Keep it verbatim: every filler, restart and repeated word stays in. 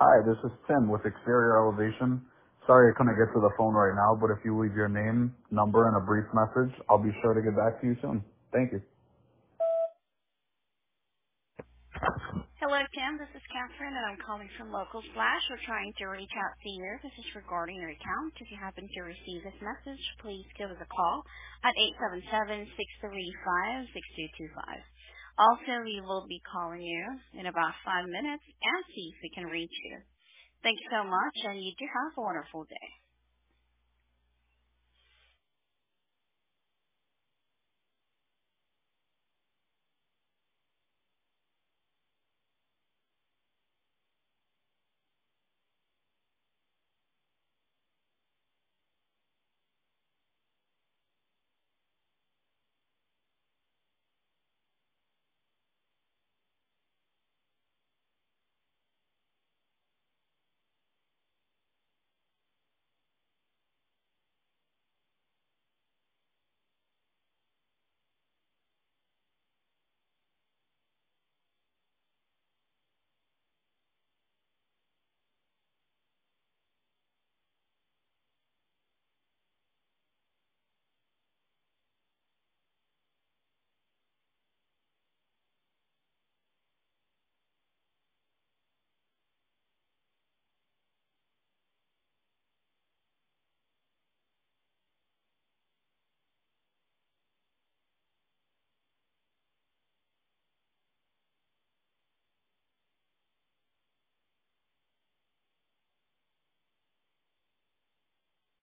Hi, this is Tim with Exterior Elevation. Sorry I couldn't get to the phone right now, but if you leave your name, number, and a brief message, I'll be sure to get back to you soon. Thank you. Hello, Tim. This is Catherine, and I'm calling from Local Flash. We're trying to reach out to you. This is regarding your account. If you happen to receive this message, please give us a call at eight seven seven, six three five, six two two five. Also, we will be calling you in about five minutes and see if we can reach you. Thank you so much, and you do have a wonderful day.